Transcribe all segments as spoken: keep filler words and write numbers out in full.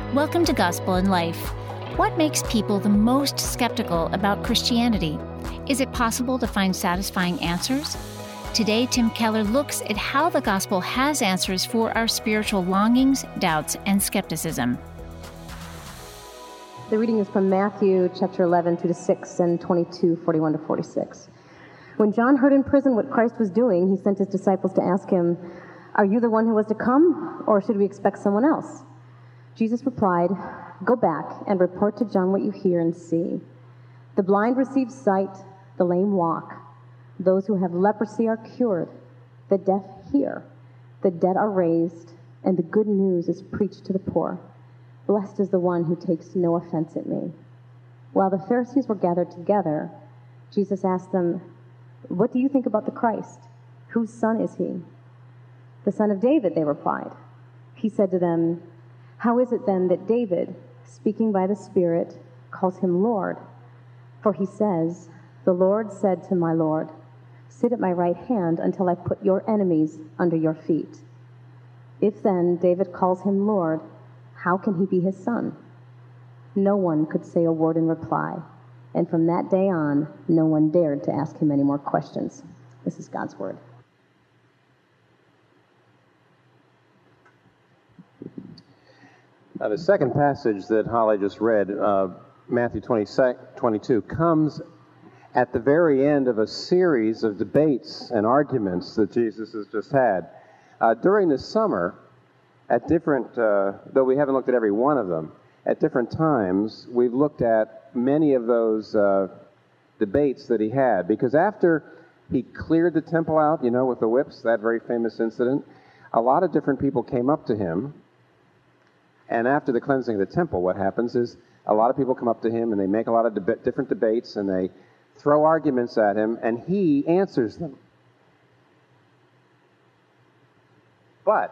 Welcome to Gospel in Life. What makes people the most skeptical about Christianity? Is it possible to find satisfying answers? Today, Tim Keller looks at how the gospel has answers for our spiritual longings, doubts, and skepticism. The reading is from Matthew chapter eleven, two to six, and twenty-two, forty-one to forty-six. When John heard in prison what Christ was doing, he sent his disciples to ask him, "Are you the one who was to come, or should we expect someone else?" Jesus replied, "Go back and report to John what you hear and see. The blind receive sight, the lame walk. Those who have leprosy are cured, the deaf hear, the dead are raised, and the good news is preached to the poor. Blessed is the one who takes no offense at me." While the Pharisees were gathered together, Jesus asked them, "What do you think about the Christ? Whose son is he?" "The son of David," they replied. He said to them, "How is it then that David, speaking by the Spirit, calls him Lord? For he says, 'The Lord said to my Lord, sit at my right hand until I put your enemies under your feet.' If then David calls him Lord, how can he be his son?" No one could say a word in reply, and from that day on, no one dared to ask him any more questions. This is God's word. Uh, the second passage that Holly just read, uh, Matthew twenty-two, comes at the very end of a series of debates and arguments that Jesus has just had. Uh, during the summer, at different, uh, though we haven't looked at every one of them, at different times, we've looked at many of those uh, debates that he had. Because after he cleared the temple out, you know, with the whips, that very famous incident, a lot of different people came up to him. And after the cleansing of the temple, what happens is a lot of people come up to him and they make a lot of deb- different debates and they throw arguments at him and he answers them. But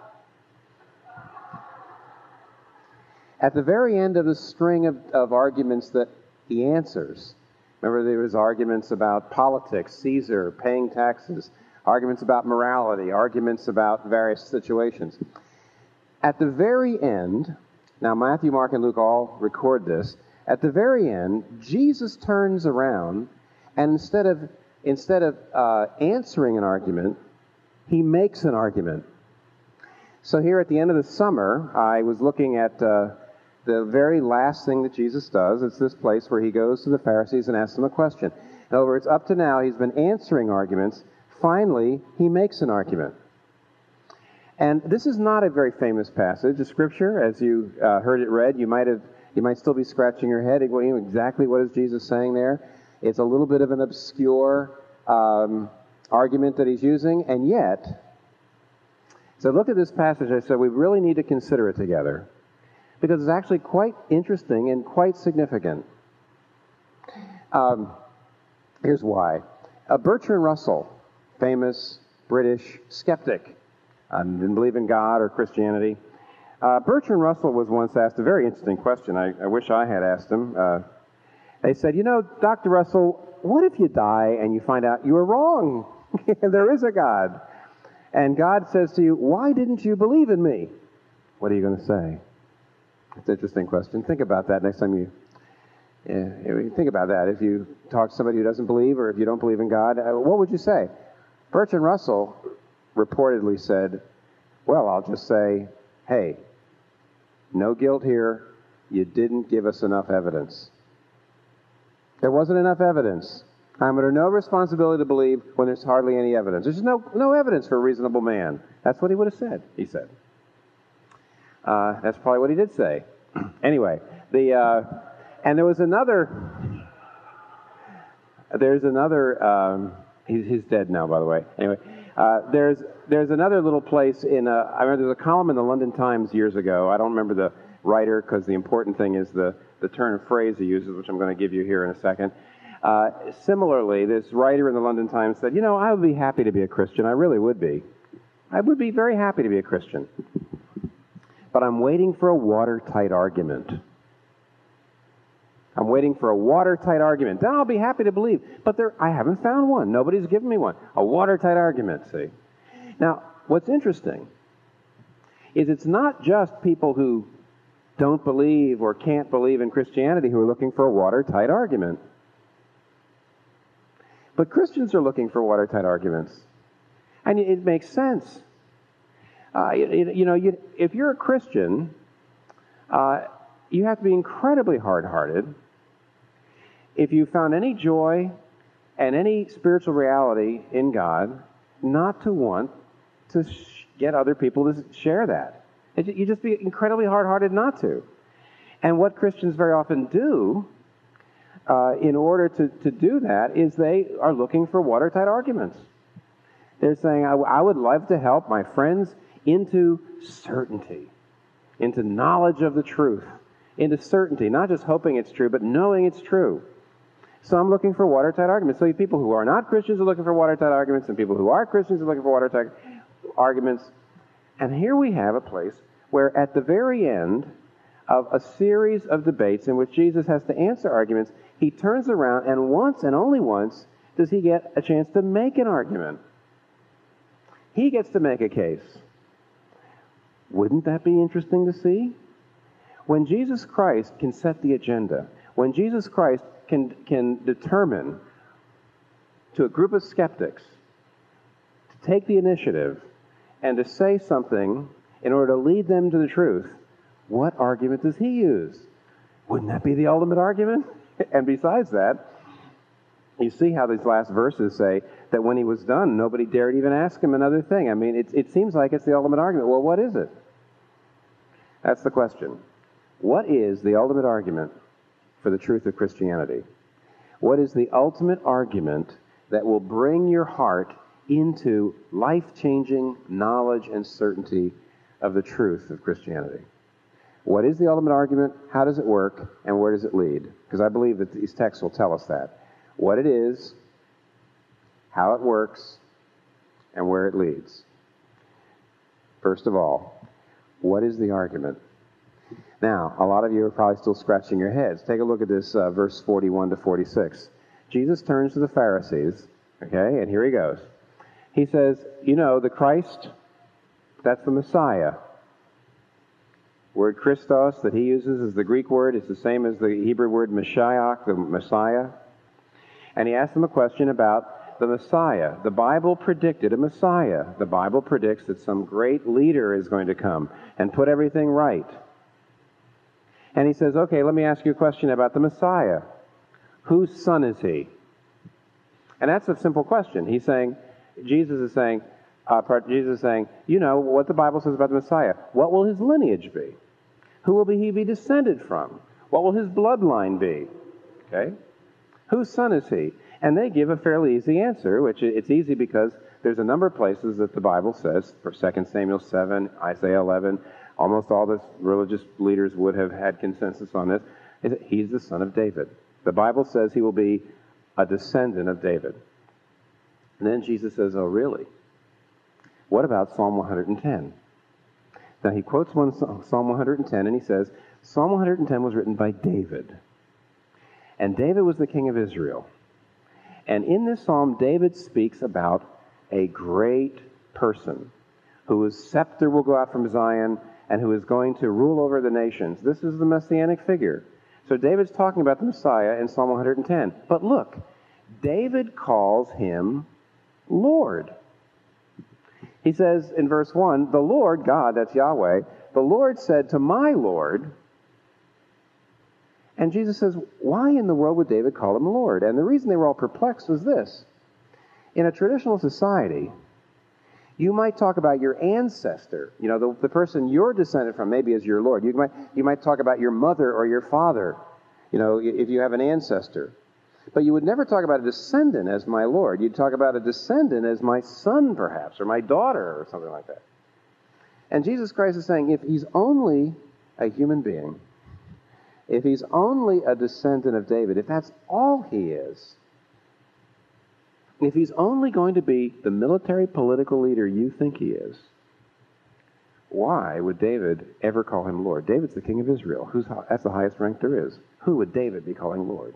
at the very end of the string of, of arguments that he answers, remember there was arguments about politics, Caesar, paying taxes, arguments about morality, arguments about various situations. At the very end, now Matthew, Mark, and Luke all record this, at the very end, Jesus turns around and instead of, instead of uh, answering an argument, he makes an argument. So here at the end of the summer, I was looking at uh, the very last thing that Jesus does. It's this place where he goes to the Pharisees and asks them a question. In other words, up to now, he's been answering arguments. Finally, he makes an argument. And this is not a very famous passage of Scripture. As you uh, heard it read, you might have, you might still be scratching your head. Well, you know, exactly what is Jesus saying there? It's a little bit of an obscure um, argument that he's using, and yet, so look at this passage. I said we really need to consider it together because it's actually quite interesting and quite significant. Um, here's why. Uh, Bertrand Russell, famous British skeptic, I didn't believe in God or Christianity. Uh, Bertrand Russell was once asked a very interesting question. I, I wish I had asked him. Uh, they said, you know, Doctor Russell, what if you die and you find out you were wrong? There is a God. And God says to you, why didn't you believe in me? What are you going to say? It's an interesting question. Think about that next time you, yeah, think about that. If you talk to somebody who doesn't believe or if you don't believe in God, uh, what would you say? Bertrand Russell reportedly said, well, I'll just say, hey, no guilt here. You didn't give us enough evidence. There wasn't enough evidence. I'm under no responsibility to believe when there's hardly any evidence. There's no, no evidence for a reasonable man. That's what he would have said, he said. Uh, that's probably what he did say. Anyway, the uh, and there was another, there's another, um, he's, he's dead now, by the way. Anyway, Uh, there's there's another little place in, a, I remember there's a column in the London Times years ago. I don't remember the writer because the important thing is the, the turn of phrase he uses, which I'm going to give you here in a second. Uh, similarly, this writer in the London Times said, you know, I would be happy to be a Christian. I really would be. I would be very happy to be a Christian. But I'm waiting for a watertight argument. I'm waiting for a watertight argument. Then I'll be happy to believe. But there, I haven't found one. Nobody's given me one. A watertight argument, see? Now, what's interesting is it's not just people who don't believe or can't believe in Christianity who are looking for a watertight argument. But Christians are looking for watertight arguments. And it makes sense. Uh, you, you know, you, if you're a Christian, uh, you have to be incredibly hard-hearted. If you found any joy and any spiritual reality in God, not to want to sh- get other people to share that. It, you just be incredibly hard-hearted not to. And what Christians very often do uh, in order to, to do that is they are looking for watertight arguments. They're saying, I, I would love to help my friends into certainty, into knowledge of the truth, into certainty, not just hoping it's true, but knowing it's true. So I'm looking for watertight arguments. So people who are not Christians are looking for watertight arguments, and people who are Christians are looking for watertight arguments. And here we have a place where at the very end of a series of debates in which Jesus has to answer arguments, he turns around and once and only once does he get a chance to make an argument. He gets to make a case. Wouldn't that be interesting to see? When Jesus Christ can set the agenda, when Jesus Christ can, can determine to a group of skeptics to take the initiative and to say something in order to lead them to the truth, what argument does he use? Wouldn't that be the ultimate argument? And besides that, you see how these last verses say that when he was done, nobody dared even ask him another thing. I mean, it, it seems like it's the ultimate argument. Well, what is it? That's the question. What is the ultimate argument for the truth of Christianity? What is the ultimate argument that will bring your heart into life-changing knowledge and certainty of the truth of Christianity? What is the ultimate argument? How does it work? And where does it lead? Because I believe that these texts will tell us that. What it is, how it works, and where it leads. First of all, what is the argument? Now, a lot of you are probably still scratching your heads. Take a look at this uh, verse forty-one to forty-six. Jesus turns to the Pharisees, okay, and here he goes. He says, you know, the Christ, that's the Messiah. Word Christos that he uses is the Greek word. It's the same as the Hebrew word Mashiach, the Messiah. And he asked them a question about the Messiah. The Bible predicted a Messiah. The Bible predicts that some great leader is going to come and put everything right. And he says, okay, let me ask you a question about the Messiah. Whose son is he? And that's a simple question. He's saying, Jesus is saying, uh, Jesus is saying, you know what the Bible says about the Messiah. What will his lineage be? Who will he be descended from? What will his bloodline be? Okay? Whose son is he? And they give a fairly easy answer, which it's easy because there's a number of places that the Bible says, for Second Samuel seven, Isaiah eleven, almost all the religious leaders would have had consensus on this, is that he's the son of David. The Bible says he will be a descendant of David. And then Jesus says, oh, really? What about Psalm one hundred ten? Now, he quotes one Psalm one hundred ten, and he says, Psalm one hundred ten was written by David. And David was the king of Israel. And in this psalm, David speaks about a great person whose scepter will go out from Zion and who is going to rule over the nations. This is the messianic figure. So David's talking about the Messiah in Psalm one hundred ten. But look, David calls him Lord. He says in verse one, the Lord, God, that's Yahweh, the Lord said to my Lord. And Jesus says, why in the world would David call him Lord? And the reason they were all perplexed was this. In a traditional society, you might talk about your ancestor, you know, the, the person you're descended from maybe as your Lord. You might, you might talk about your mother or your father, you know, if you have an ancestor. But you would never talk about a descendant as my Lord. You'd talk about a descendant as my son, perhaps, or my daughter, or something like that. And Jesus Christ is saying, if he's only a human being, if he's only a descendant of David, if that's all he is, if he's only going to be the military political leader you think he is, why would David ever call him Lord? David's the king of Israel. Who's, that's the highest rank there is. Who would David be calling Lord?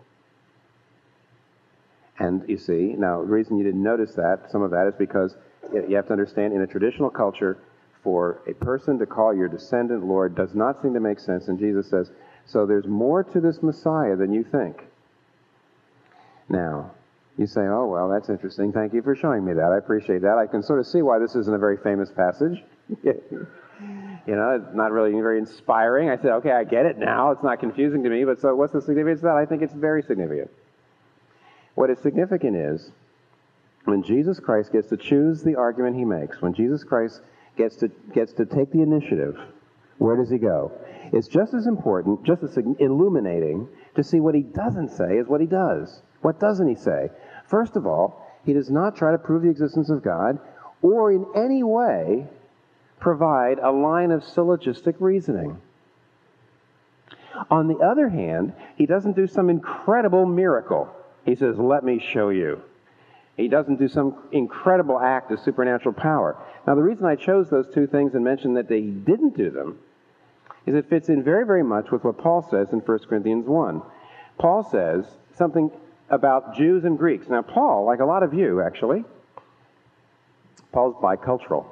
And you see, now the reason you didn't notice that, some of that is because you have to understand in a traditional culture, for a person to call your descendant Lord does not seem to make sense. And Jesus says, so there's more to this Messiah than you think. Now, you say, oh, well, that's interesting. Thank you for showing me that. I appreciate that. I can sort of see why this isn't a very famous passage. You know, it's not really very inspiring. I said, okay, I get it now. It's not confusing to me, but so what's the significance of that? I think it's very significant. What is significant is when Jesus Christ gets to choose the argument he makes, when Jesus Christ gets to gets to take the initiative, where does he go? It's just as important, just as illuminating to see what he doesn't say as what he does. What doesn't he say? First of all, he does not try to prove the existence of God or in any way provide a line of syllogistic reasoning. On the other hand, he doesn't do some incredible miracle. He says, let me show you. He doesn't do some incredible act of supernatural power. Now, the reason I chose those two things and mentioned that they didn't do them is it fits in very, very much with what Paul says in First Corinthians one. Paul says something about Jews and Greeks. Now, Paul, like a lot of you, actually, Paul's bicultural.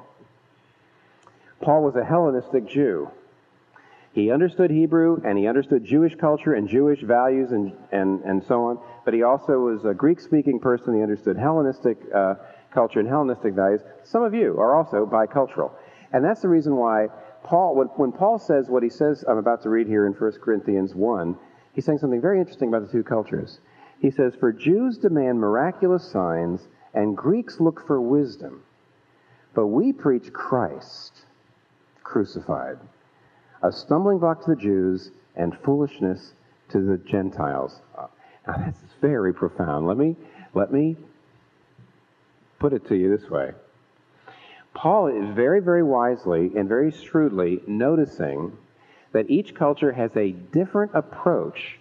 Paul was a Hellenistic Jew. He understood Hebrew, and he understood Jewish culture and Jewish values and, and, and so on, but he also was a Greek-speaking person. He understood Hellenistic uh, culture and Hellenistic values. Some of you are also bicultural. And that's the reason why Paul, when, when Paul says what he says, I'm about to read here in First Corinthians one, he's saying something very interesting about the two cultures. He says, for Jews demand miraculous signs, and Greeks look for wisdom, but we preach Christ crucified, a stumbling block to the Jews and foolishness to the Gentiles. Uh, now that's very profound. Let me, let me put it to you this way. Paul is very, very wisely and very shrewdly noticing that each culture has a different approach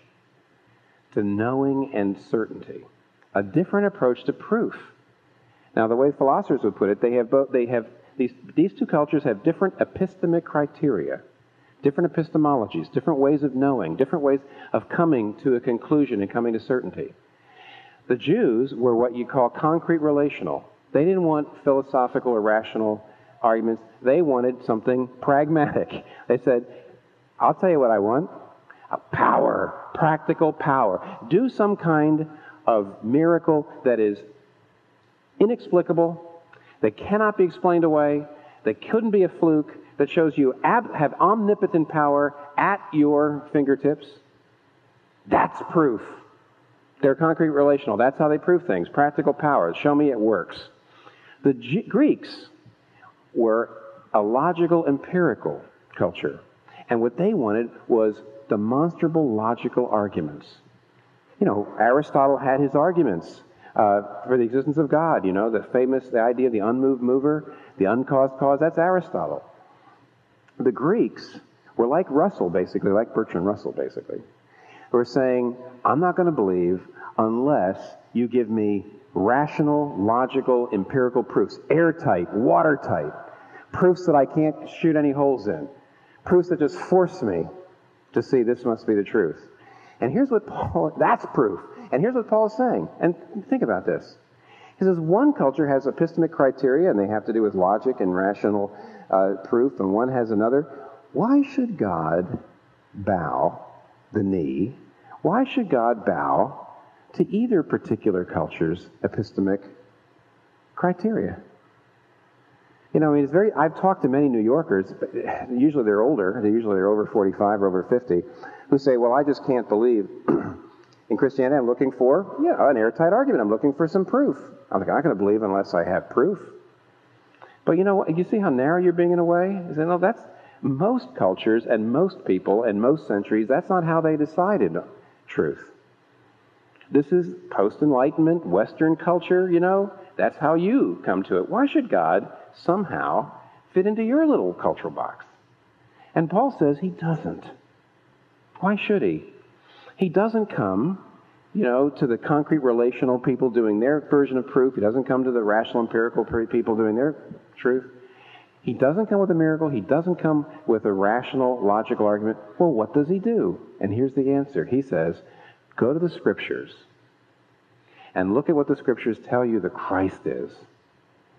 to knowing and certainty, a different approach to proof. Now, the way philosophers would put it, they have both. They have these these two cultures have different epistemic criteria, different epistemologies, different ways of knowing, different ways of coming to a conclusion and coming to certainty. The Jews were what you call concrete relational. They didn't want philosophical or rational arguments. They wanted something pragmatic. They said, I'll tell you what I want. Power, practical power. Do some kind of miracle that is inexplicable, that cannot be explained away, that couldn't be a fluke, that shows you ab- have omnipotent power at your fingertips. That's proof. They're concrete relational. That's how they prove things. Practical power. Show me it works. The G- Greeks were a logical, empirical culture. And what they wanted was demonstrable logical arguments. You know, Aristotle had his arguments uh, for the existence of God. You know, the famous, the idea of the unmoved mover, the uncaused cause, that's Aristotle. The Greeks were like Russell, basically, like Bertrand Russell, basically. Who were saying, I'm not going to believe unless you give me rational, logical, empirical proofs, airtight, watertight, proofs that I can't shoot any holes in, proofs that just force me to see this must be the truth. And here's what Paul, that's proof. And here's what Paul is saying. And think about this. He says one culture has epistemic criteria, and they have to do with logic and rational uh, proof, and one has another. Why should God bow the knee? Why should God bow to either particular culture's epistemic criteria? You know, I mean, it's very, I've talked to many New Yorkers, but usually they're older, they usually they're over forty-five or over fifty, who say, well, I just can't believe in Christianity. I'm looking for, yeah, an airtight argument. I'm looking for some proof. I'm not going to believe unless I have proof. But you know what? You see how narrow you're being in a way? You say, no, that's most cultures and most people and most centuries, that's not how they decided truth. This is post-Enlightenment, Western culture, you know. That's how you come to it. Why should God somehow fit into your little cultural box? And Paul says he doesn't. Why should he? He doesn't come, you know, to the concrete relational people doing their version of proof. He doesn't come to the rational empirical people doing their truth. He doesn't come with a miracle. He doesn't come with a rational, logical argument. Well, what does he do? And here's the answer. He says, go to the Scriptures and look at what the Scriptures tell you the Christ is.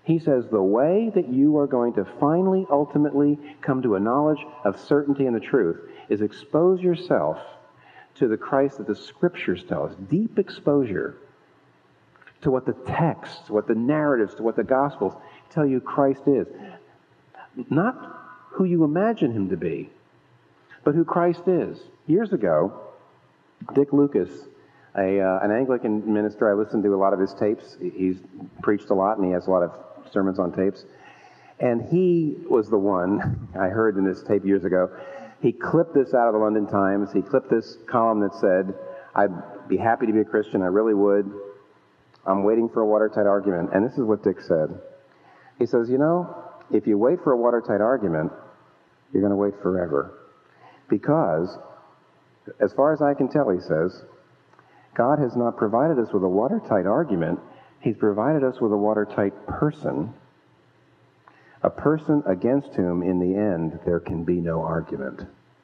He says the way that you are going to finally, ultimately come to a knowledge of certainty and the truth is expose yourself to the Christ that the Scriptures tell us. Deep exposure to what the texts, what the narratives, to what the Gospels tell you Christ is. Not who you imagine him to be, but who Christ is. Years ago, Dick Lucas, a, uh, an Anglican minister, I listened to a lot of his tapes. He's preached a lot, and he has a lot of sermons on tapes. And he was the one, I heard in this tape years ago, he clipped this out of the London Times. He clipped this column that said, I'd be happy to be a Christian, I really would. I'm waiting for a watertight argument. And this is what Dick said. He says, you know, if you wait for a watertight argument, you're going to wait forever. Because, as far as I can tell, he says, God has not provided us with a watertight argument. He's provided us with a watertight person. A person against whom, in the end, there can be no argument.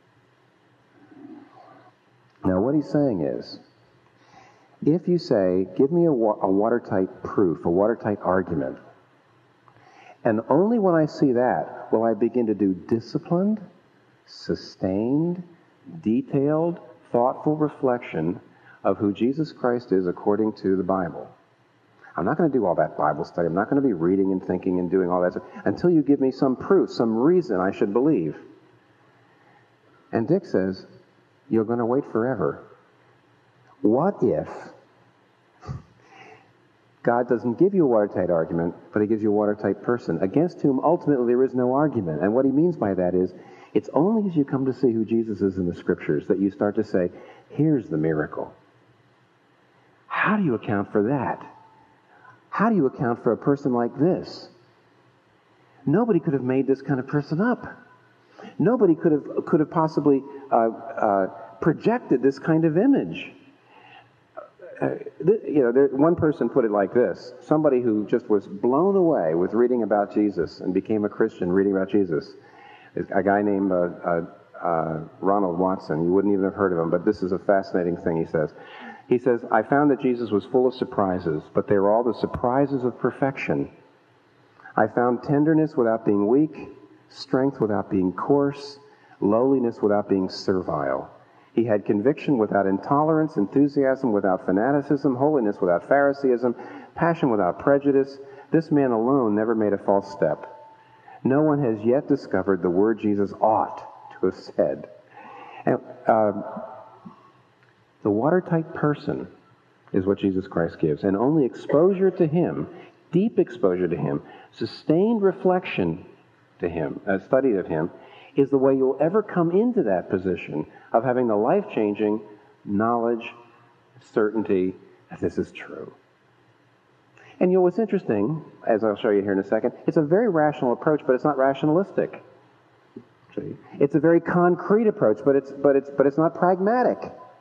Now, what he's saying is, if you say, give me a, wa- a watertight proof, a watertight argument, and only when I see that will I begin to do disciplined, sustained, detailed, thoughtful reflection of who Jesus Christ is according to the Bible. I'm not going to do all that Bible study. I'm not going to be reading and thinking and doing all that stuff until you give me some proof, some reason I should believe. And Dick says, you're going to wait forever. What if God doesn't give you a watertight argument, but he gives you a watertight person, against whom ultimately there is no argument? And what he means by that is, it's only as you come to see who Jesus is in the Scriptures that you start to say, here's the miracle. How do you account for that? How do you account for a person like this? Nobody could have made this kind of person up. Nobody could have could have possibly uh, uh, projected this kind of image. Uh, th- you know, there, one person put it like this: somebody who just was blown away with reading about Jesus and became a Christian reading about Jesus. A guy named uh, uh, uh, Ronald Watson. You wouldn't even have heard of him, but this is a fascinating thing he says. He says, I found that Jesus was full of surprises, but they were all the surprises of perfection. I found tenderness without being weak, strength without being coarse, lowliness without being servile. He had conviction without intolerance, enthusiasm without fanaticism, holiness without Phariseeism, passion without prejudice. This man alone never made a false step. No one has yet discovered the word Jesus ought to have said. And, uh, The watertight person is what Jesus Christ gives. And only exposure to him, deep exposure to him, sustained reflection to him, a study of him, is the way you'll ever come into that position of having the life-changing knowledge, certainty that this is true. And you know what's interesting, as I'll show you here in a second, it's a very rational approach, but it's not rationalistic. It's a very concrete approach, but it's but it's but it's not pragmatic.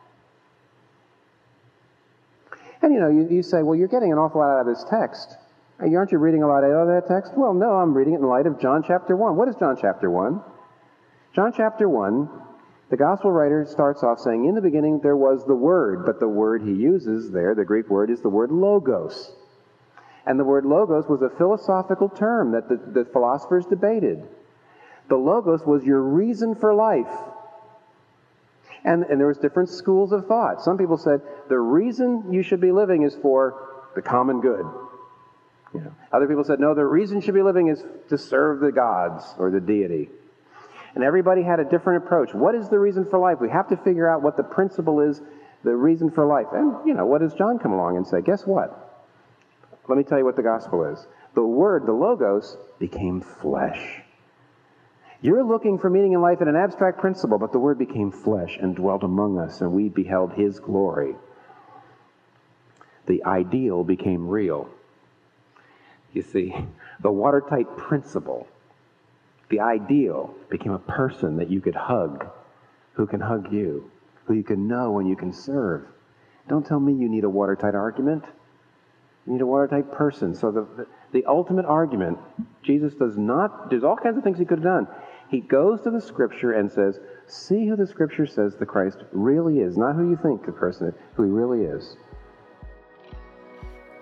And, you know, you, you say, well, you're getting an awful lot out of this text. Aren't you reading a lot out of that text? Well, no, I'm reading it in light of John chapter one. What is John chapter one? John chapter one, the gospel writer starts off saying, in the beginning there was the Word, but the word he uses there, the Greek word, is the word logos. And the word logos was a philosophical term that the, the philosophers debated. The logos was your reason for life. And, and there was different schools of thought. Some people said, the reason you should be living is for the common good. You know. Other people said, no, the reason you should be living is to serve the gods or the deity. And everybody had a different approach. What is the reason for life? We have to figure out what the principle is, the reason for life. And, you know, what does John come along and say? Guess what? Let me tell you what the gospel is. The Word, the Logos, became flesh. You're looking for meaning in life in an abstract principle, but the Word became flesh and dwelt among us, and we beheld His glory. The ideal became real. You see, the watertight principle, the ideal, became a person that you could hug, who can hug you, who you can know and you can serve. Don't tell me you need a watertight argument. You need a watertight person. So the, the, the ultimate argument, Jesus does not, there's all kinds of things he could have done. He goes to the Scripture and says, see who the Scripture says the Christ really is. Not who you think the person is, who he really is.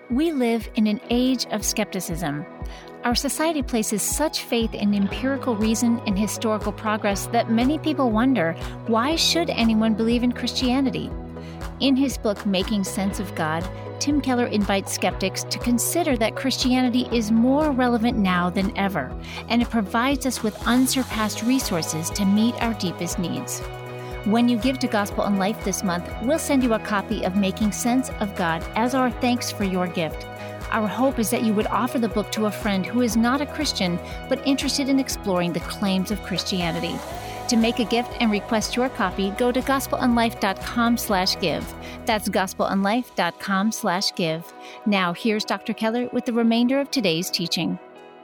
We live in an age of skepticism. Our society places such faith in empirical reason and historical progress that many people wonder, why should anyone believe in Christianity? In his book, Making Sense of God, Tim Keller invites skeptics to consider that Christianity is more relevant now than ever, and it provides us with unsurpassed resources to meet our deepest needs. When you give to Gospel on Life this month, we'll send you a copy of Making Sense of God as our thanks for your gift. Our hope is that you would offer the book to a friend who is not a Christian, but interested in exploring the claims of Christianity. To make a gift and request your copy, go to gospelonlife.com slash give. That's gospelonlife.com slash give. Now, here's Doctor Keller with the remainder of today's teaching.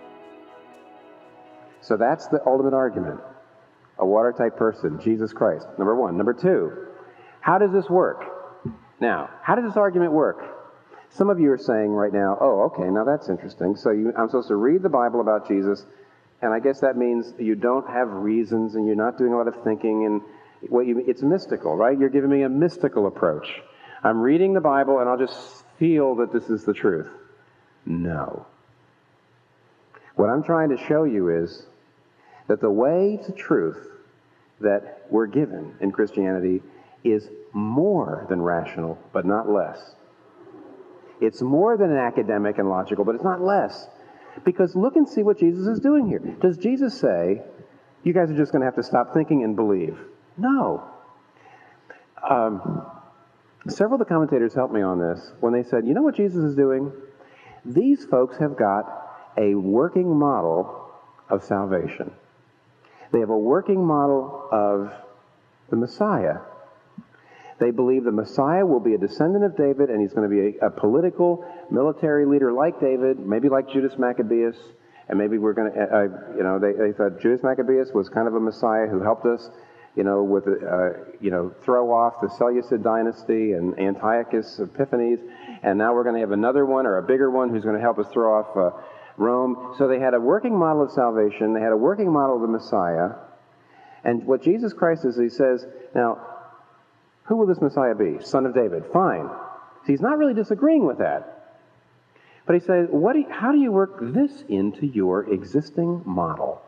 So that's the ultimate argument. A watertight person, Jesus Christ, number one. Number two, how does this work? Now, how does this argument work? Some of you are saying right now, oh, okay, now that's interesting. So you, I'm supposed to read the Bible about Jesus, and I guess that means you don't have reasons and you're not doing a lot of thinking, and what you, it's mystical, right? You're giving me a mystical approach. I'm reading the Bible and I'll just feel that this is the truth. No. What I'm trying to show you is that the way to truth that we're given in Christianity is more than rational, but not less. It's more than academic and logical, but it's not less. Because look and see what Jesus is doing here. Does Jesus say, you guys are just going to have to stop thinking and believe? No. Um, several of the commentators helped me on this when they said, you know what Jesus is doing? These folks have got a working model of salvation. They have a working model of the Messiah. They believe the Messiah will be a descendant of David, and he's going to be a, a political, military leader like David, maybe like Judas Maccabeus, and maybe we're going to, uh, you know, they, they thought Judas Maccabeus was kind of a Messiah who helped us, you know, with, uh, you know, throw off the Seleucid dynasty and Antiochus Epiphanes, and now we're going to have another one or a bigger one who's going to help us throw off uh, Rome. So they had a working model of salvation. They had a working model of the Messiah. And what Jesus Christ is, he says, now, who will this Messiah be? Son of David. Fine. See, he's not really disagreeing with that. But he says, what do you, how do you work this into your existing model?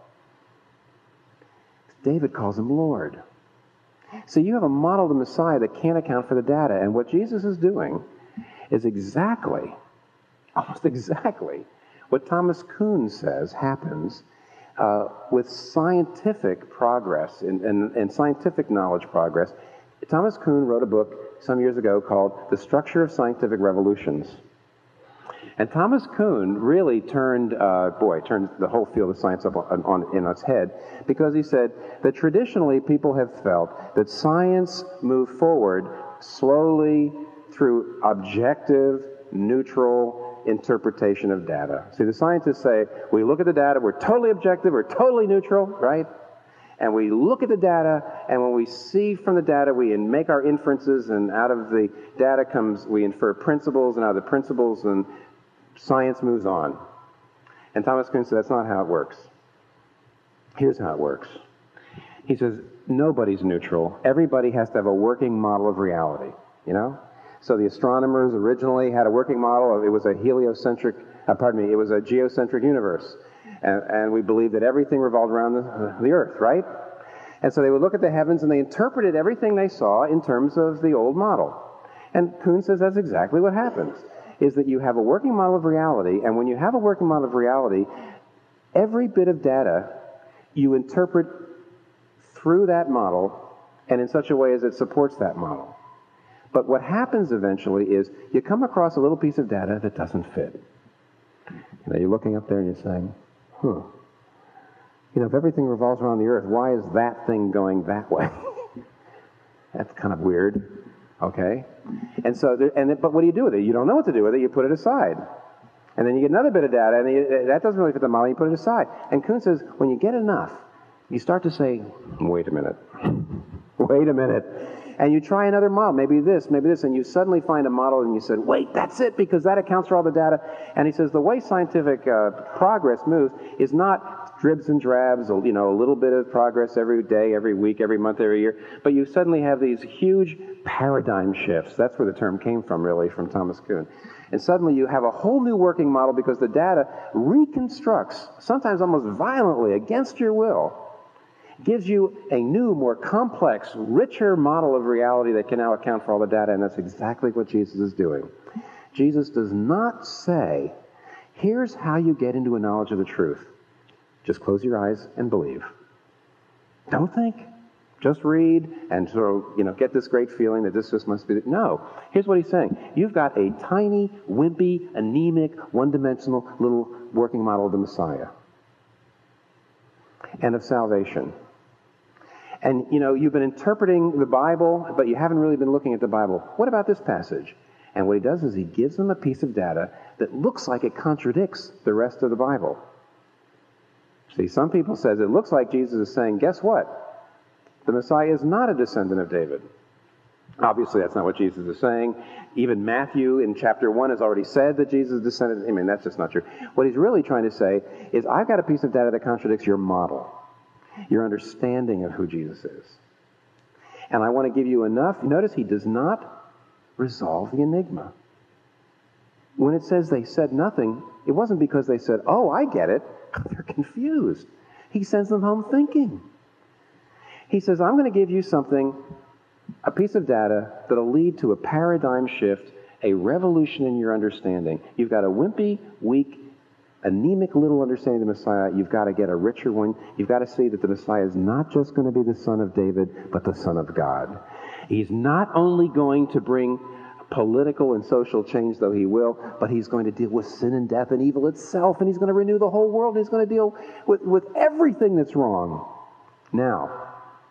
David calls him Lord. So you have a model of the Messiah that can't account for the data. And what Jesus is doing is exactly, almost exactly, what Thomas Kuhn says happens uh, with scientific progress and, and, and scientific knowledge progress. Thomas Kuhn wrote a book some years ago called The Structure of Scientific Revolutions. And Thomas Kuhn really turned, uh, boy, turned the whole field of science up on, on, in its head, because he said that traditionally people have felt that science moved forward slowly through objective, neutral interpretation of data. See, the scientists say, we look at the data, we're totally objective, we're totally neutral, right? And we look at the data, and when we see from the data, we make our inferences, and out of the data comes, we infer principles, and out of the principles, and science moves on. And Thomas Kuhn said, that's not how it works. Here's how it works. He says, nobody's neutral. Everybody has to have a working model of reality, you know? So the astronomers originally had a working model of, it was a heliocentric, uh, pardon me, it was a geocentric universe. And, and we believed that everything revolved around the, the earth, right? And so they would look at the heavens and they interpreted everything they saw in terms of the old model. And Kuhn says that's exactly what happens, is that you have a working model of reality, and when you have a working model of reality, every bit of data you interpret through that model and in such a way as it supports that model. But what happens eventually is you come across a little piece of data that doesn't fit. You know, you're looking up there and you're saying, huh, you know, if everything revolves around the earth, why is that thing going that way? That's kind of weird, okay? And so, there, and but what do you do with it? You don't know what to do with it. You put it aside. And then you get another bit of data, and you, that doesn't really fit the model, you put it aside. And Kuhn says, when you get enough, you start to say, wait a minute. Wait a minute. And you try another model, maybe this, maybe this, and you suddenly find a model and you said, wait, that's it, because that accounts for all the data. And he says the way scientific uh, progress moves is not dribs and drabs, you know, a little bit of progress every day, every week, every month, every year. But you suddenly have these huge paradigm shifts. That's where the term came from, really, from Thomas Kuhn. And suddenly you have a whole new working model because the data reconstructs, sometimes almost violently, against your will, gives you a new, more complex, richer model of reality that can now account for all the data, and that's exactly what Jesus is doing. Jesus does not say, here's how you get into a knowledge of the truth. Just close your eyes and believe. Don't think. Just read and sort of, you know, get this great feeling that this just must be... The... No. Here's what he's saying. You've got a tiny, wimpy, anemic, one-dimensional little working model of the Messiah and of salvation. And, you know, you've been interpreting the Bible, but you haven't really been looking at the Bible. What about this passage? And what he does is he gives them a piece of data that looks like it contradicts the rest of the Bible. See, some people says it looks like Jesus is saying, guess what? The Messiah is not a descendant of David. Obviously, that's not what Jesus is saying. Even Matthew in chapter one has already said that Jesus is descendant. I mean, that's just not true. What he's really trying to say is, I've got a piece of data that contradicts your model, your understanding of who Jesus is. And I want to give you enough. Notice he does not resolve the enigma. When it says they said nothing, it wasn't because they said, oh, I get it. They're confused. He sends them home thinking. He says, I'm going to give you something, a piece of data that'll lead to a paradigm shift, a revolution in your understanding. You've got a wimpy, weak, anemic little understanding of the Messiah. You've got to get a richer one. You've got to see that the Messiah is not just going to be the Son of David, but the Son of God. He's not only going to bring political and social change, though he will, but he's going to deal with sin and death and evil itself, and he's going to renew the whole world, and he's going to deal with, with everything that's wrong. Now,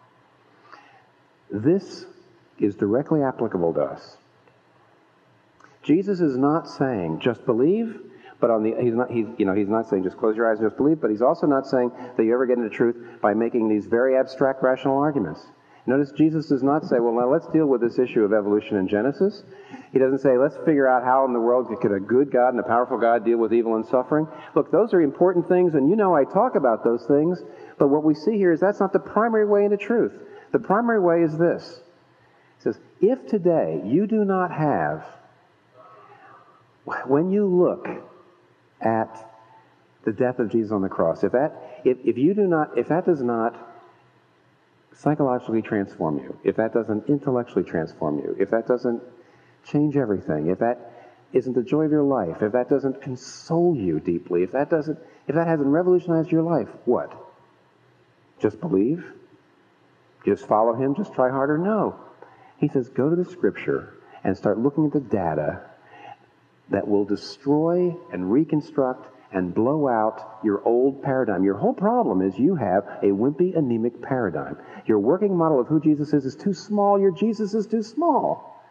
this is directly applicable to us. Jesus is not saying, just believe, but on the he's not he's you know he's not saying just close your eyes and just believe, but he's also not saying that you ever get into truth by making these very abstract rational arguments. Notice Jesus does not say, well, now let's deal with this issue of evolution in Genesis. He doesn't say, let's figure out how in the world could a good God and a powerful God deal with evil and suffering. Look, those are important things, and you know I talk about those things, but what we see here is that's not the primary way into truth. The primary way is this. It says, if today you do not have, when you look at the death of Jesus on the cross, if that, if, if you do not, if that does not psychologically transform you, if that doesn't intellectually transform you, if that doesn't change everything, if that isn't the joy of your life, if that doesn't console you deeply, if that doesn't, if that hasn't revolutionized your life, what? Just believe? Just follow him? Just try harder? No. He says, go to the Scripture and start looking at the data that will destroy and reconstruct and blow out your old paradigm. Your whole problem is you have a wimpy, anemic paradigm. Your working model of who Jesus is is too small. Your Jesus is too small.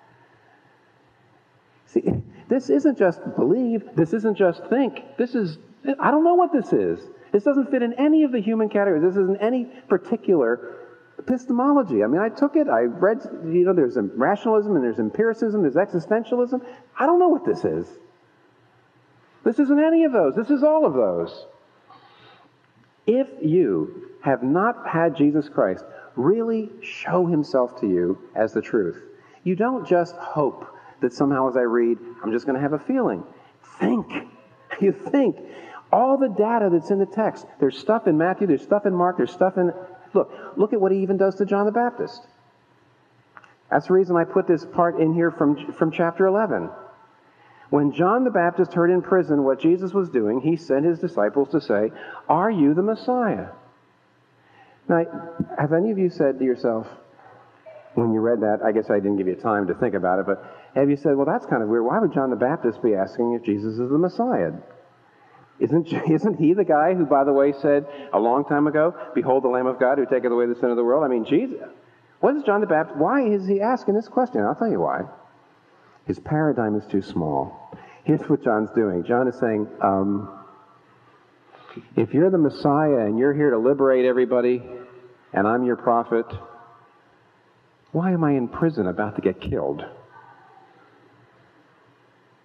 See, this isn't just believe. This isn't just think. This is, I don't know what this is. This doesn't fit in any of the human categories. This isn't any particular epistemology. I mean, I took it, I read, you know, there's rationalism and there's empiricism, there's existentialism. I don't know what this is. This isn't any of those. This is all of those. If you have not had Jesus Christ really show himself to you as the truth, you don't just hope that somehow as I read, I'm just going to have a feeling. Think. You think. All the data that's in the text, there's stuff in Matthew, there's stuff in Mark, there's stuff in... Look, look at what he even does to John the Baptist. That's the reason I put this part in here from, from chapter eleven. When John the Baptist heard in prison what Jesus was doing, he sent his disciples to say, are you the Messiah? Now, have any of you said to yourself, when you read that, I guess I didn't give you time to think about it, but have you said, well, that's kind of weird. Why would John the Baptist be asking if Jesus is the Messiah? Isn't, isn't he the guy who, by the way, said a long time ago, behold the Lamb of God who taketh away the sin of the world? I mean, Jesus. What is John the Baptist? Why is he asking this question? I'll tell you why. His paradigm is too small. Here's what John's doing. John is saying, um, if you're the Messiah and you're here to liberate everybody, and I'm your prophet, why am I in prison about to get killed?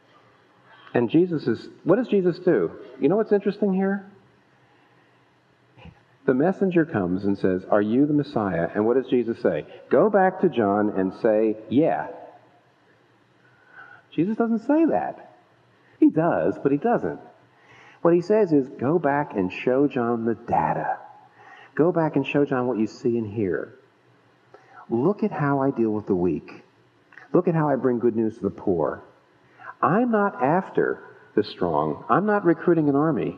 And Jesus is, what does Jesus do? You know what's interesting here? The messenger comes and says, "Are you the Messiah?" And what does Jesus say? Go back to John and say, "Yeah." Jesus doesn't say that. He does, but he doesn't. What he says is, go back and show John the data. Go back and show John what you see and hear. Look at how I deal with the weak. Look at how I bring good news to the poor. I'm not after the strong. I'm not recruiting an army.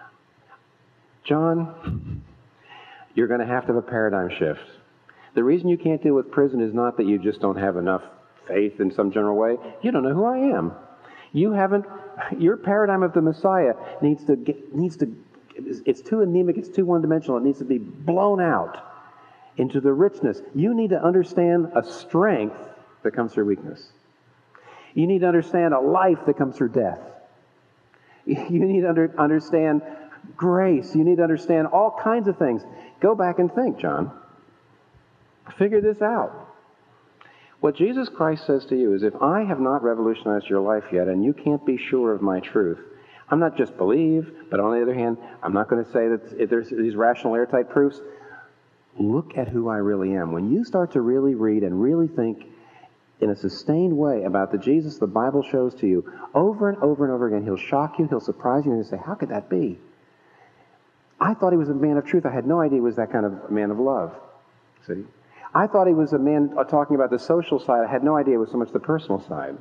John, you're going to have to have a paradigm shift. The reason you can't deal with prison is not that you just don't have enough faith in some general way. You don't know who I am. You haven't, your paradigm of the Messiah needs to, get, needs to, it's too anemic, it's too one-dimensional, it needs to be blown out into the richness. You need to understand a strength that comes through weakness. You need to understand a life that comes through death. You need to under, understand grace. You need to understand all kinds of things. Go back and think, John. Figure this out. What Jesus Christ says to you is, if I have not revolutionized your life yet, and you can't be sure of my truth, I'm not just believe, but on the other hand, I'm not going to say that there's these rational airtight proofs. Look at who I really am. When you start to really read and really think in a sustained way about the Jesus the Bible shows to you, over and over and over again, he'll shock you, he'll surprise you, and you'll say, how could that be? I thought he was a man of truth. I had no idea he was that kind of man of love. See? I thought he was a man talking about the social side. I had no idea it was so much the personal side.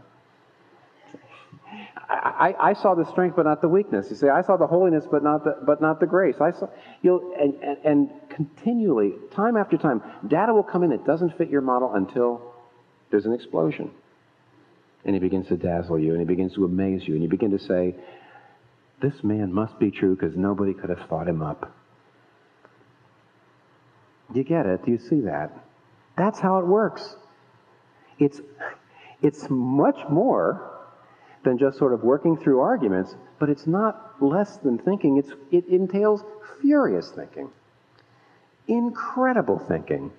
I, I, I saw the strength, but not the weakness. You see, I saw the holiness, but not the but not the grace. I saw you'll and, and, and continually, time after time, data will come in that doesn't fit your model until there's an explosion, and he begins to dazzle you, and he begins to amaze you, and you begin to say, "This man must be true because nobody could have thought him up." Do you get it? Do you see that? That's how it works. It's, it's much more than just sort of working through arguments, but it's not less than thinking. It's, it entails furious thinking, incredible thinking.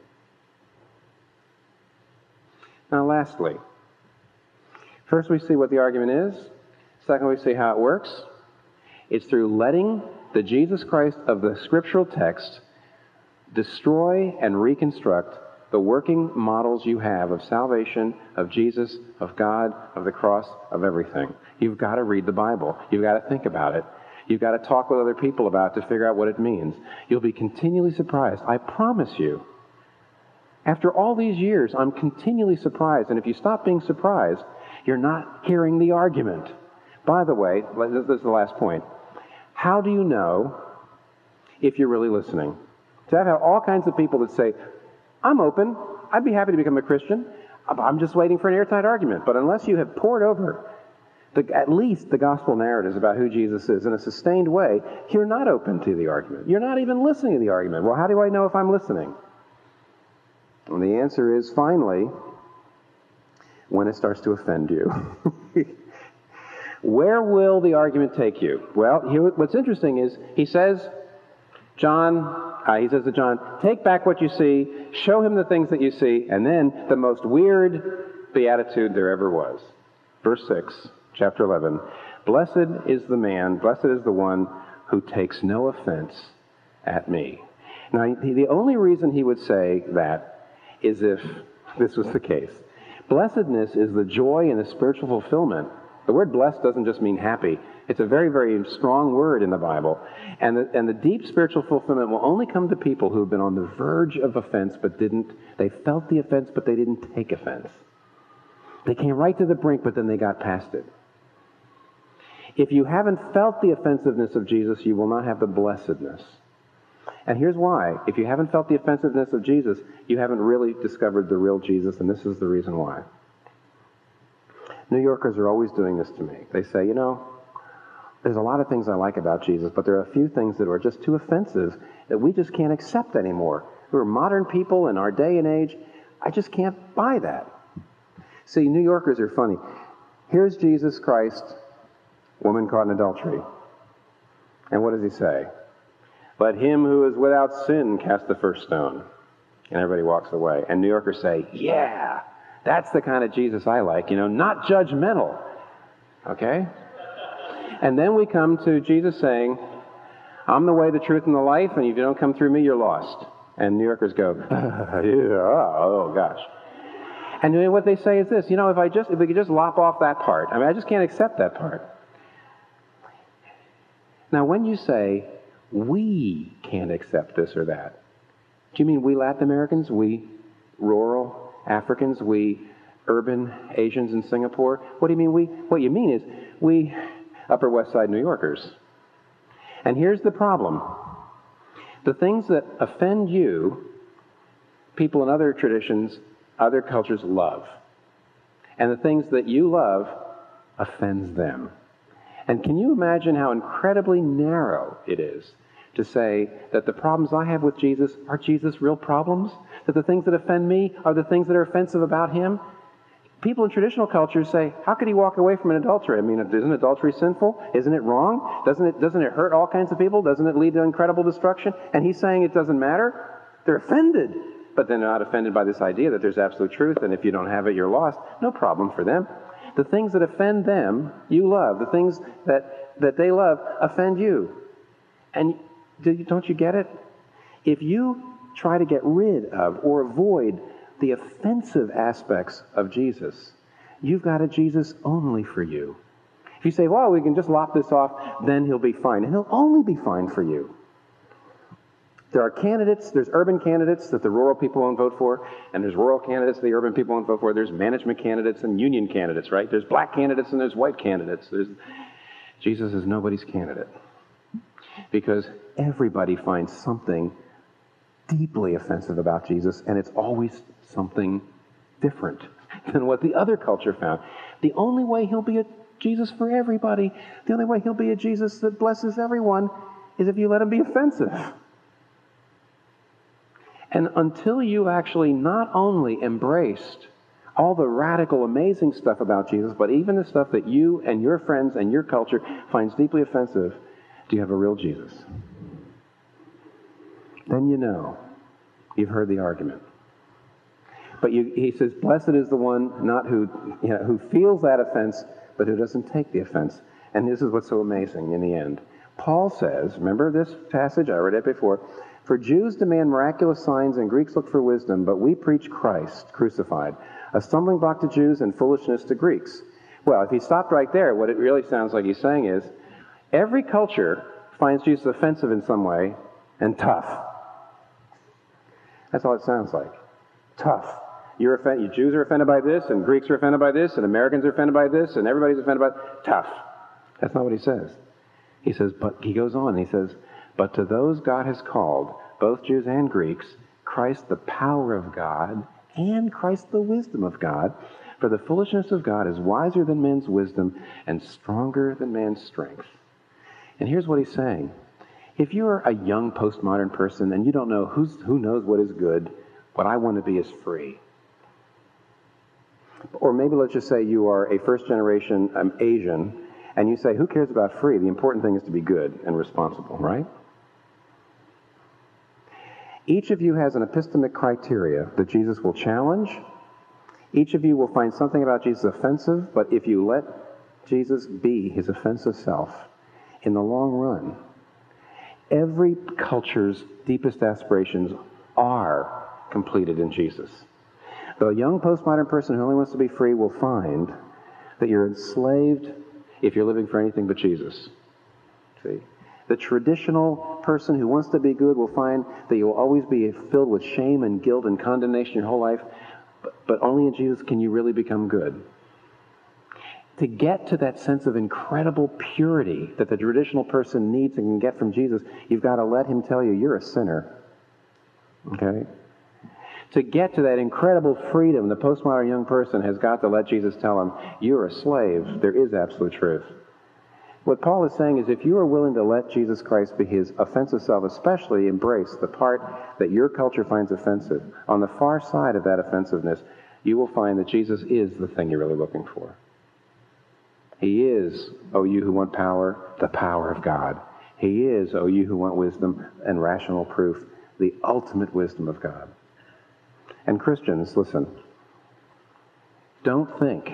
Now, lastly, first we see what the argument is. Second, we see how it works. It's through letting the Jesus Christ of the scriptural text destroy and reconstruct the working models you have of salvation, of Jesus, of God, of the cross, of everything. You've got to read the Bible. You've got to think about it. You've got to talk with other people about it to figure out what it means. You'll be continually surprised. I promise you. After all these years, I'm continually surprised. And if you stop being surprised, you're not hearing the argument. By the way, this is the last point. How do you know if you're really listening? So I've had all kinds of people that say, I'm open. I'd be happy to become a Christian. I'm just waiting for an airtight argument. But unless you have poured over the, at least the gospel narratives about who Jesus is in a sustained way, you're not open to the argument. You're not even listening to the argument. Well, how do I know if I'm listening? And the answer is, finally, when it starts to offend you. Where will the argument take you? Well, here, what's interesting is he says, John... Uh, he says to John, take back what you see, show him the things that you see, and then the most weird beatitude there ever was. Verse six, chapter eleven. Blessed is the man, blessed is the one who takes no offense at me. Now, the only reason he would say that is if this was the case. Blessedness is the joy and the spiritual fulfillment. The word blessed doesn't just mean happy. It's a very, very strong word in the Bible. And the, and the deep spiritual fulfillment will only come to people who have been on the verge of offense but didn't, they felt the offense but they didn't take offense. They came right to the brink but then they got past it. If you haven't felt the offensiveness of Jesus, you will not have the blessedness. And here's why. If you haven't felt the offensiveness of Jesus, you haven't really discovered the real Jesus, and this is the reason why. New Yorkers are always doing this to me. They say, you know, there's a lot of things I like about Jesus, but there are a few things that are just too offensive that we just can't accept anymore. We're modern people in our day and age. I just can't buy that. See, New Yorkers are funny. Here's Jesus Christ, woman caught in adultery. And what does he say? Let him who is without sin cast the first stone. And everybody walks away. And New Yorkers say, yeah, that's the kind of Jesus I like, you know, not judgmental. Okay? And then we come to Jesus saying, I'm the way, the truth, and the life, and if you don't come through me, you're lost. And New Yorkers go, yeah, oh gosh. And then what they say is this, you know, if I just, if we could just lop off that part. I mean, I just can't accept that part. Now, when you say, we can't accept this or that, do you mean we Latin Americans, we rural Africans, we urban Asians in Singapore? What do you mean we? What you mean is we Upper West Side New Yorkers. And here's the problem. The things that offend you, people in other traditions, other cultures love. And the things that you love offends them. And can you imagine how incredibly narrow it is to say that the problems I have with Jesus are Jesus' real problems? That the things that offend me are the things that are offensive about him? People in traditional cultures say, how could he walk away from an adultery? I mean, isn't adultery sinful? Isn't it wrong? Doesn't it, doesn't it hurt all kinds of people? Doesn't it lead to incredible destruction? And he's saying it doesn't matter? They're offended. But they're not offended by this idea that there's absolute truth, and if you don't have it, you're lost. No problem for them. The things that offend them, you love. The things that, that they love offend you. And do you, don't you get it? If you try to get rid of or avoid the offensive aspects of Jesus, you've got a Jesus only for you. If you say, well, we can just lop this off, then he'll be fine. And he'll only be fine for you. There are candidates, there's urban candidates that the rural people won't vote for, and there's rural candidates the urban people won't vote for. There's management candidates and union candidates, right? There's black candidates and there's white candidates. There's... Jesus is nobody's candidate. Because everybody finds something deeply offensive about Jesus, and it's always something different than what the other culture found. The only way he'll be a Jesus for everybody, the only way he'll be a Jesus that blesses everyone, is if you let him be offensive. And until you actually not only embraced all the radical, amazing stuff about Jesus, but even the stuff that you and your friends and your culture finds deeply offensive, do you have a real Jesus? Then you know you've heard the argument. But you, he says, blessed is the one not who, you know, who feels that offense, but who doesn't take the offense. And this is what's so amazing in the end. Paul says, remember this passage? I read it before. For Jews demand miraculous signs and Greeks look for wisdom, but we preach Christ crucified, a stumbling block to Jews and foolishness to Greeks. Well, if he stopped right there, what it really sounds like he's saying is, every culture finds Jesus offensive in some way and tough. That's all it sounds like. Tough. You're offended, you Jews are offended by this, and Greeks are offended by this, and Americans are offended by this, and everybody's offended by it. Tough. That's not what he says. He says, but he goes on, he says, but to those God has called, both Jews and Greeks, Christ the power of God, and Christ the wisdom of God. For the foolishness of God is wiser than men's wisdom, and stronger than man's strength. And here's what he's saying. If you're a young postmodern person and you don't know who's, who knows what is good, what I want to be is free. Or maybe let's just say you are a first generation um, Asian, and you say, who cares about free? The important thing is to be good and responsible, right? Each of you has an epistemic criteria that Jesus will challenge. Each of you will find something about Jesus offensive, but if you let Jesus be his offensive self, in the long run, every culture's deepest aspirations are completed in Jesus. The young postmodern person who only wants to be free will find that you're enslaved if you're living for anything but Jesus. See? The traditional person who wants to be good will find that you'll always be filled with shame and guilt and condemnation your whole life, but, but only in Jesus can you really become good. To get to that sense of incredible purity that the traditional person needs and can get from Jesus, you've got to let him tell you you're a sinner. Okay? To get to that incredible freedom, the postmodern young person has got to let Jesus tell him, you're a slave. There is absolute truth. What Paul is saying is if you are willing to let Jesus Christ be his offensive self, especially embrace the part that your culture finds offensive, on the far side of that offensiveness, you will find that Jesus is the thing you're really looking for. He is, O you who want power, the power of God. He is, O you who want wisdom and rational proof, the ultimate wisdom of God. And Christians, listen, don't think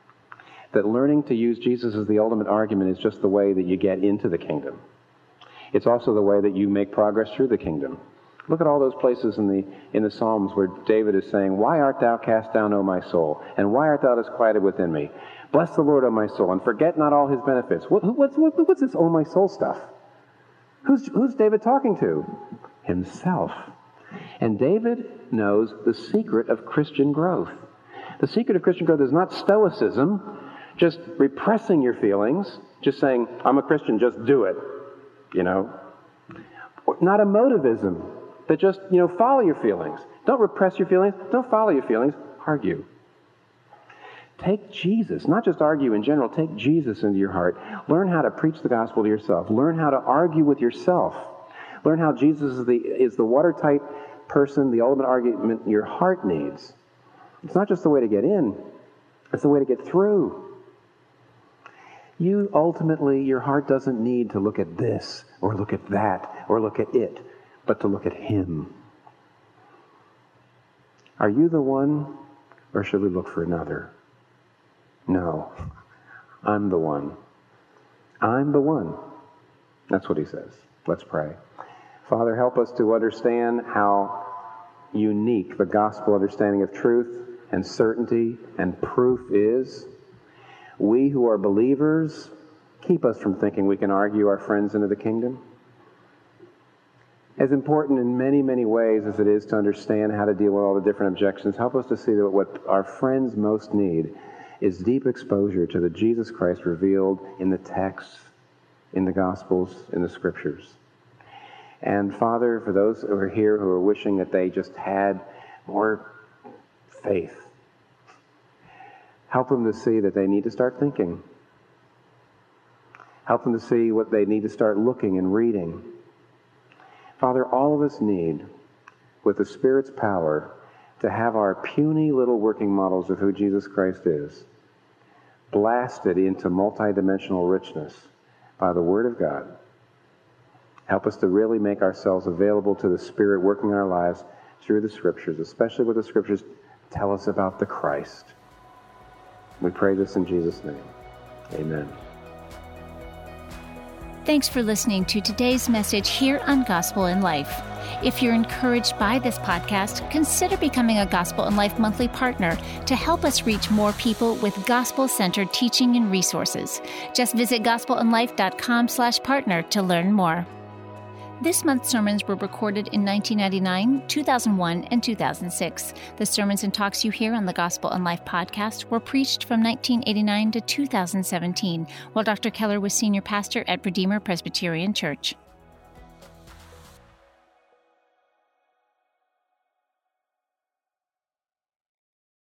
that learning to use Jesus as the ultimate argument is just the way that you get into the kingdom. It's also the way that you make progress through the kingdom. Look at all those places in the in the Psalms where David is saying, "Why art thou cast down, O my soul? And why art thou disquieted within me? Bless the Lord, O my soul, and forget not all his benefits." What, what's, what, what's this "O my soul" stuff? Who's, who's David talking to? Himself. And David knows the secret of Christian growth. The secret of Christian growth is not stoicism, just repressing your feelings, just saying, "I'm a Christian, just do it," you know. Not emotivism, that just, you know, follow your feelings. Don't repress your feelings. Don't follow your feelings. Argue. Take Jesus, not just argue in general, take Jesus into your heart. Learn how to preach the gospel to yourself. Learn how to argue with yourself. Learn how Jesus is the, is the watertight person, the ultimate argument your heart needs. It's not just the way to get in, it's the way to get through. You ultimately, your heart doesn't need to look at this or look at that or look at it, but to look at Him. Are you the one, or should we look for another? No, I'm the one. I'm the one. That's what he says. Let's pray. Father, help us to understand how unique the gospel understanding of truth and certainty and proof is. We who are believers, keep us from thinking we can argue our friends into the kingdom. As important in many, many ways as it is to understand how to deal with all the different objections, help us to see that what our friends most need is deep exposure to the Jesus Christ revealed in the texts, in the Gospels, in the Scriptures. And Father, for those who are here who are wishing that they just had more faith, help them to see that they need to start thinking. Help them to see what they need to start looking and reading. Father, all of us need, with the Spirit's power, to have our puny little working models of who Jesus Christ is blasted into multidimensional richness by the Word of God. Help us to really make ourselves available to the Spirit working our lives through the Scriptures, especially what the Scriptures tell us about the Christ. We pray this in Jesus' name. Amen. Thanks for listening to today's message here on Gospel in Life. If you're encouraged by this podcast, consider becoming a Gospel in Life monthly partner to help us reach more people with gospel-centered teaching and resources. Just visit gospelinlife.com slash partner to learn more. This month's sermons were recorded in nineteen ninety-nine, two thousand one, and two thousand six. The sermons and talks you hear on the Gospel in Life podcast were preached from nineteen eighty-nine to two thousand seventeen, while Doctor Keller was senior pastor at Redeemer Presbyterian Church.